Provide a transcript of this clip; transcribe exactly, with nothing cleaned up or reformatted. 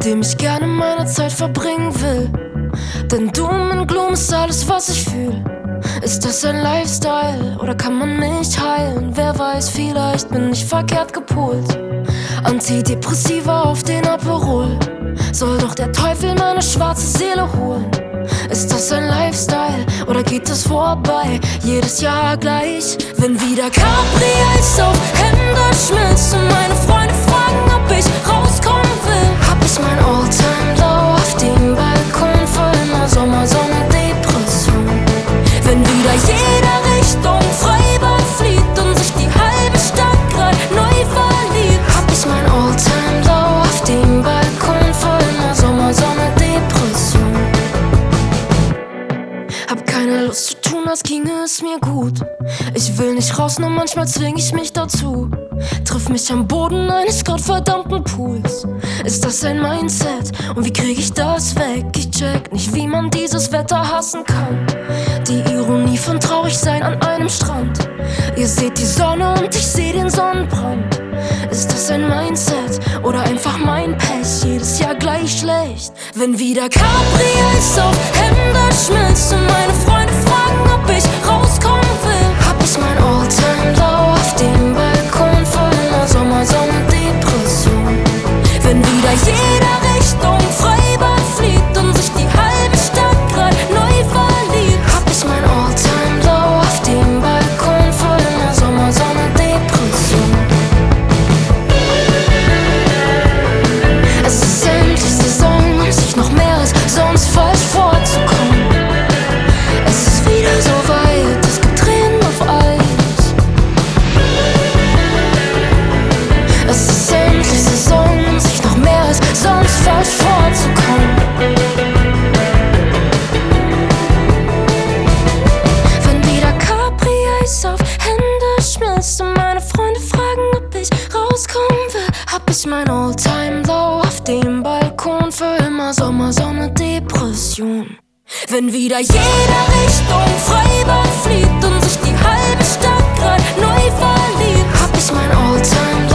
dem ich gerne meine Zeit verbringen will. Denn Doom and Gloom ist alles, was ich fühl. Ist das ein Lifestyle oder kann man mich heilen? Wer weiß, vielleicht bin ich verkehrt gepolt. Antidepressiva auf den Aperol. Soll doch der Teufel meine schwarze Seele holen? Ist das ein Lifestyle oder geht es vorbei? Jedes Jahr gleich, wenn wieder Capri-Eis auf Hände schmilzt und meine Freunde fragen, ob ich rauskommen will. Hab ich mein All-Time-Low auf dem Balkon für immer Sommer, Sonne, Depression. Wenn wieder jede Richtung Freibad flieht und sich die halbe Stadt grad neu verliebt. Hab ich mein All-Time-Low auf dem Balkon für immer Sommer, Sonne, Depression. Hab keine Lust zu tun, als ginge es mir gut. Ich will nicht raus, nur manchmal zwing ich mich dazu. Triff mich am Boden eines gottverdammten Pools. Ist das ein Mindset? Und wie krieg ich das weg? Ich check nicht, wie man dieses Wetter hassen kann. Die Ironie von traurig sein an einem Strand. Ihr seht die Sonne und ich seh den Sonnenbrand. Ist das ein Mindset oder einfach mein Pech? Jedes Jahr gleich schlecht, wenn wieder Capri-Eis auf Hände schmilzt und meine Freunde fragen, ob ich rauskommen will. Hab ich mein All-Time-Low auf dem Balkon für immer Sommer, Sonne, Depression. Wenn wieder jede Richtung Freibad fliegt und sich die halbe Stadt grad neu verliebt. Hab ich mein All-Time-Low auf dem Balkon für immer Sommer, Sonne, Depression. Es ist endlich Saison und sich noch mehr als sonst falsch vorzukommen. Es ist wieder so weit, es gibt Tränen auf Eis. Es ist endlich Saison und sich noch mehr als sonst falsch vorzukommen. Wenn wieder Capri-Eis auf Hände schmilzt und meine Freunde fragen, ob ich rauskommen will. Hab ich mein All-Time-Low auf dem Balkon für immer Sommer, Sonne, Depression. Wenn wieder jede Richtung Freibad fliegt und sich die halbe Stadt grad neu verliebt. Hab ich mein All-Time-Low